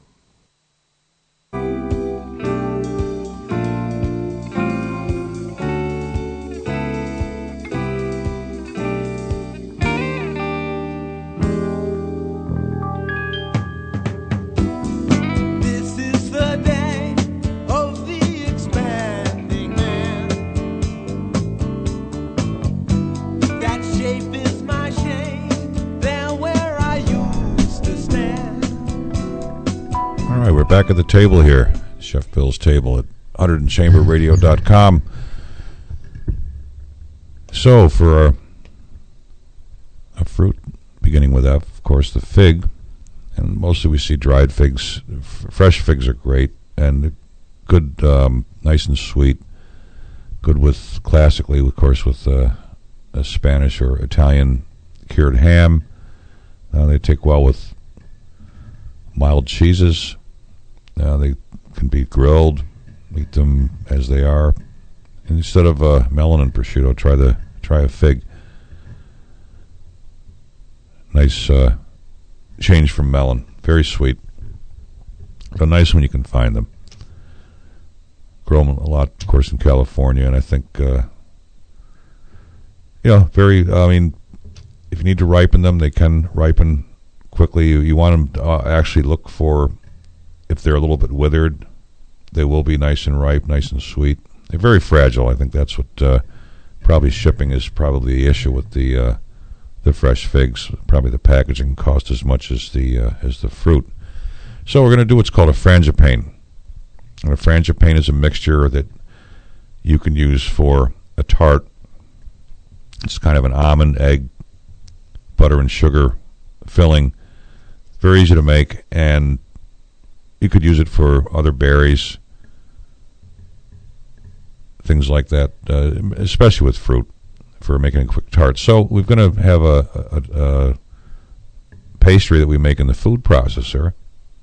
All right, we're back at the table here, Chef Bill's table at HunterdonChamberRadio.com. So for a fruit, beginning with F, of course, the fig, and mostly we see dried figs. Fresh figs are great, and good, nice and sweet. Good with, classically, of course, with a Spanish or Italian cured ham. They take well with mild cheeses. They can be grilled. Eat them as they are. And instead of melon and prosciutto, try a fig. Nice change from melon. Very sweet, but nice when you can find them. Grow them a lot, of course, in California, and I think, very. I mean, if you need to ripen them, they can ripen quickly. You want them to actually look for, if they're a little bit withered, they will be nice and ripe, nice and sweet. They're very fragile. I think that's what probably shipping is probably the issue with the fresh figs. Probably the packaging cost as much as the fruit. So we're going to do what's called a frangipane. And a frangipane is a mixture that you can use for a tart. It's kind of an almond, egg, butter, and sugar filling. Very easy to make, and you could use it for other berries, things like that, especially with fruit, for making a quick tart. So we're going to have a pastry that we make in the food processor,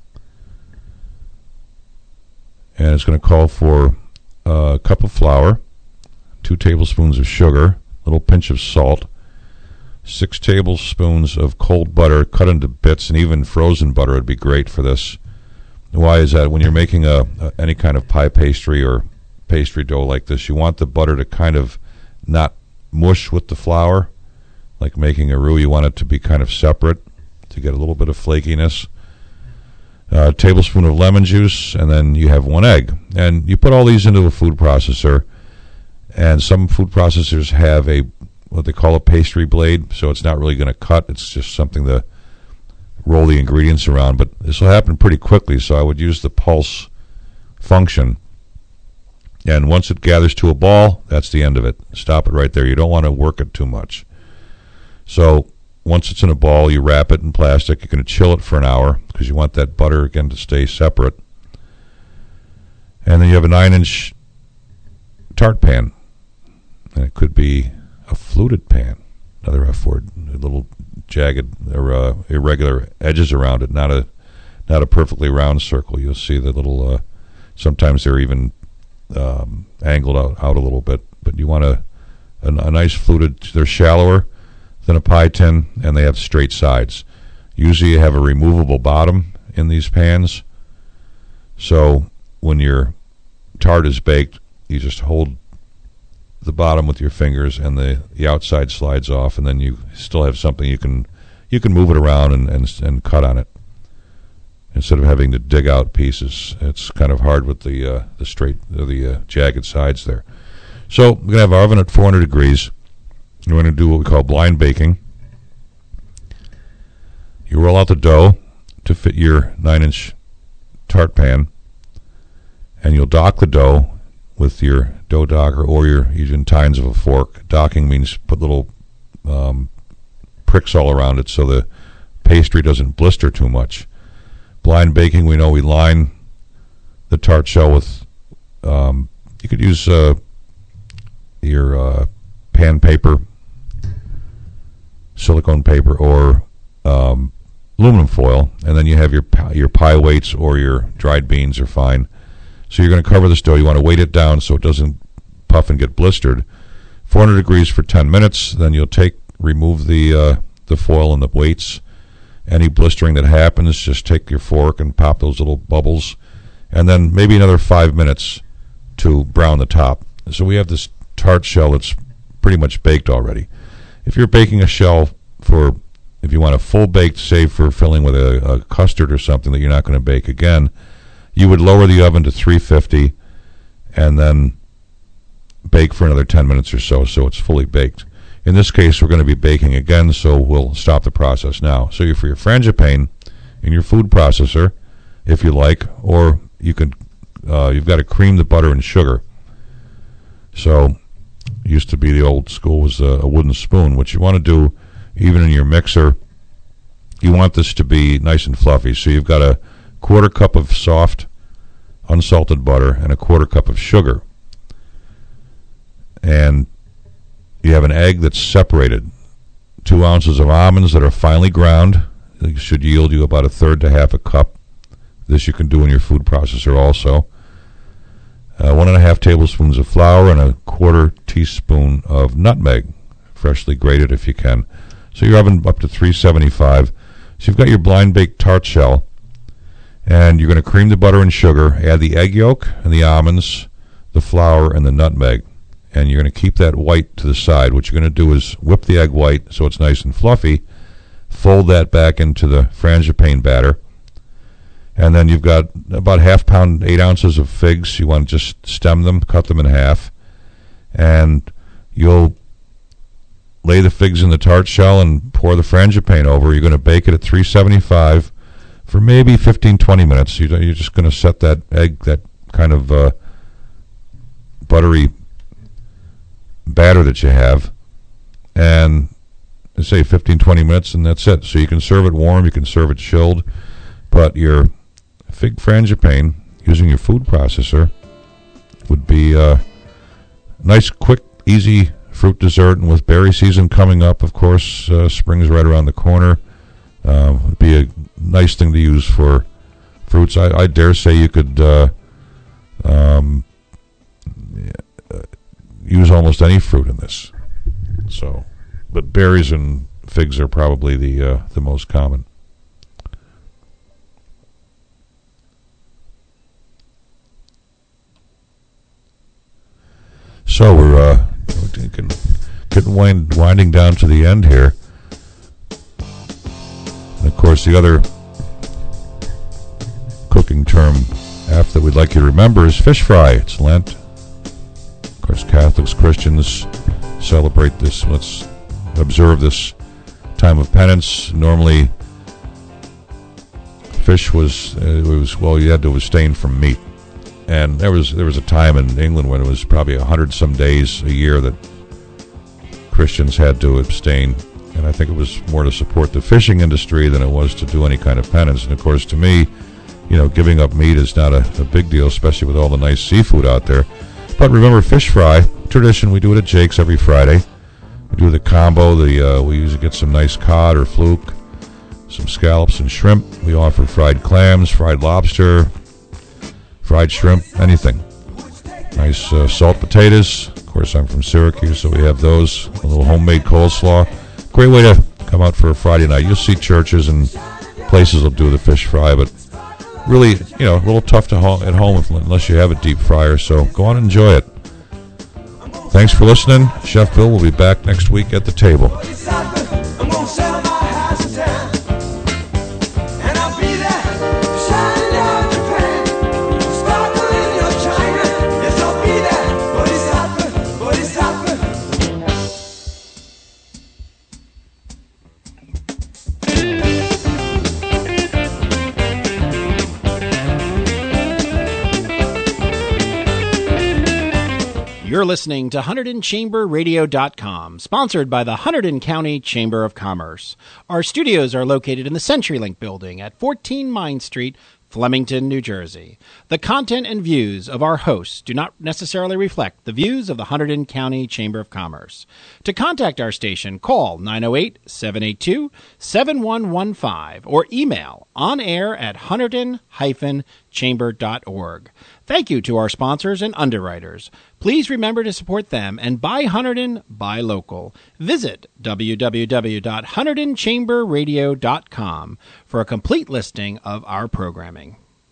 and it's going to call for a cup of flour, 2 tablespoons of sugar, a little pinch of salt, 6 tablespoons of cold butter cut into bits, and even frozen butter would be great for this. Why is that? When you're making any kind of pie pastry or pastry dough like this, you want the butter to kind of not mush with the flour, like making a roux. You want it to be kind of separate to get a little bit of flakiness. A tablespoon of lemon juice, and then you have 1 egg. And you put all these into a food processor, and some food processors have what they call a pastry blade, so it's not really going to cut. It's just something to roll the ingredients around. But this will happen pretty quickly, so I would use the pulse function. And once it gathers to a ball, that's the end of it. Stop it right there. You don't want to work it too much. So once it's in a ball, you wrap it in plastic. You're going to chill it for an hour because you want that butter, again, to stay separate. And then you have a 9-inch tart pan. And it could be a fluted pan, another F word, a little jagged or irregular edges around it, not a perfectly round circle. You'll see the little, sometimes they're even angled out a little bit, but you want a nice fluted. They're shallower than a pie tin, and they have straight sides. Usually you have a removable bottom in these pans, so when your tart is baked, you just hold the bottom with your fingers, and the outside slides off, and then you still have something you can move it around and cut on it instead of having to dig out pieces. It's kind of hard with the jagged sides there. So we're going to have our oven at 400 degrees. We're going to do what we call blind baking. You roll out the dough to fit your 9-inch tart pan, and you'll dock the dough with your dough docker or your using tines of a fork. Docking means put little pricks all around it so the pastry doesn't blister too much. Blind baking, we know we line the tart shell with, you could use your pan paper, silicone paper, or aluminum foil, and then you have your pie weights or your dried beans are fine. So you're going to cover this dough. You want to weight it down so it doesn't puff and get blistered. 400 degrees for 10 minutes. Then you'll remove the foil and the weights. Any blistering that happens, just take your fork and pop those little bubbles. And then maybe another 5 minutes to brown the top. So we have this tart shell that's pretty much baked already. If you're baking a shell if you want a full baked, say for filling with a custard or something that you're not going to bake again, you would lower the oven to 350 and then bake for another 10 minutes or so it's fully baked. In this case, we're going to be baking again, so we'll stop the process now. So for your frangipane in your food processor, if you like, or you could, you've got to cream the butter and sugar. So used to be the old school was a wooden spoon. What you want to do, even in your mixer, you want this to be nice and fluffy. So you've got a 1/4 cup of soft unsalted butter, and a quarter cup of sugar. And you have an egg that's separated. 2 ounces of almonds that are finely ground. It should yield you about a third to half a cup. This you can do in your food processor also. 1.5 tablespoons of flour and a quarter teaspoon of nutmeg, freshly grated if you can. So your oven up to 375. So you've got your blind baked tart shell, and you're going to cream the butter and sugar, add the egg yolk and the almonds, the flour and the nutmeg, and you're going to keep that white to the side. What you're going to do is whip the egg white so it's nice and fluffy, fold that back into the frangipane batter, and then you've got about half pound, 8 ounces of figs. You want to just stem them, cut them in half, and you'll lay the figs in the tart shell and pour the frangipane over. You're going to bake it at 375 for maybe 15-20 minutes. You're just going to set that egg, that kind of buttery batter that you have, and say 15-20 minutes, and that's it. So you can serve it warm, you can serve it chilled, but your fig frangipane using your food processor would be a nice, quick, easy fruit dessert. And with berry season coming up, of course, spring's right around the corner. Would be a nice thing to use for fruits. I dare say you could use almost any fruit in this. So, but berries and figs are probably the most common. So we're winding down to the end here. And of course, the other cooking term that we'd like you to remember is fish fry. It's Lent. Of course, Catholics, Christians celebrate this. Let's observe this time of penance. Normally, fish you had to abstain from meat. And there was a time in England when it was probably 100 some days a year that Christians had to abstain, and I think it was more to support the fishing industry than it was to do any kind of penance. And of course, to me, giving up meat is not a big deal, especially with all the nice seafood out there. But remember, fish fry tradition. We do it at Jake's every Friday. We do the combo. We usually get some nice cod or fluke, some scallops and shrimp. We offer fried clams, fried lobster, fried shrimp, anything. Nice salt potatoes. Of course, I'm from Syracuse, so we have those. A little homemade coleslaw. Great way to come out for a Friday night. You'll see churches and places will do the fish fry, but really, a little tough at home unless you have a deep fryer. So go on and enjoy it. Thanks for listening. Chef Bill will be back next week at the table. You're listening to HunterdonChamberRadio.com, sponsored by the Hunterdon County Chamber of Commerce. Our studios are located in the CenturyLink building at 14 Mine Street, Flemington, New Jersey. The content and views of our hosts do not necessarily reflect the views of the Hunterdon County Chamber of Commerce. To contact our station, call 908-782-7115 or email onair@hunterdon-chamber.org. Thank you to our sponsors and underwriters. Please remember to support them and buy Hunterdon, buy local. Visit www.HunterdonChamberRadio.com for a complete listing of our programming.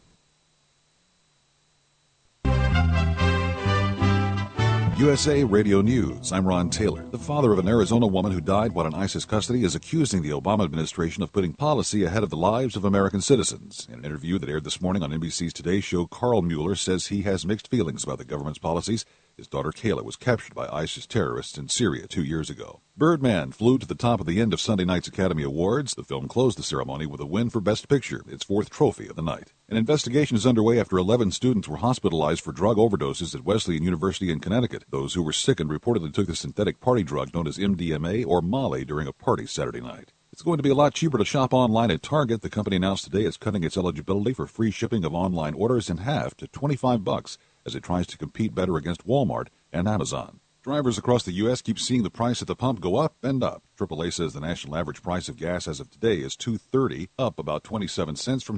USA Radio News. I'm Ron Taylor. The father of an Arizona woman who died while in ISIS custody is accusing the Obama administration of putting policy ahead of the lives of American citizens. In an interview that aired this morning on NBC's Today Show, Carl Mueller says he has mixed feelings about the government's policies. His daughter Kayla was captured by ISIS terrorists in Syria 2 years ago. Birdman flew to the top of the end of Sunday night's Academy Awards. The film closed the ceremony with a win for Best Picture, its fourth trophy of the night. An investigation is underway after 11 students were hospitalized for drug overdoses at Wesleyan University in Connecticut. Those who were sickened reportedly took the synthetic party drug known as MDMA or Molly during a party Saturday night. It's going to be a lot cheaper to shop online at Target. The company announced today it's cutting its eligibility for free shipping of online orders in half to $25 as it tries to compete better against Walmart and Amazon. Drivers across the U.S. keep seeing the price at the pump go up and up. AAA says the national average price of gas as of today is $2.30, up about 27 cents from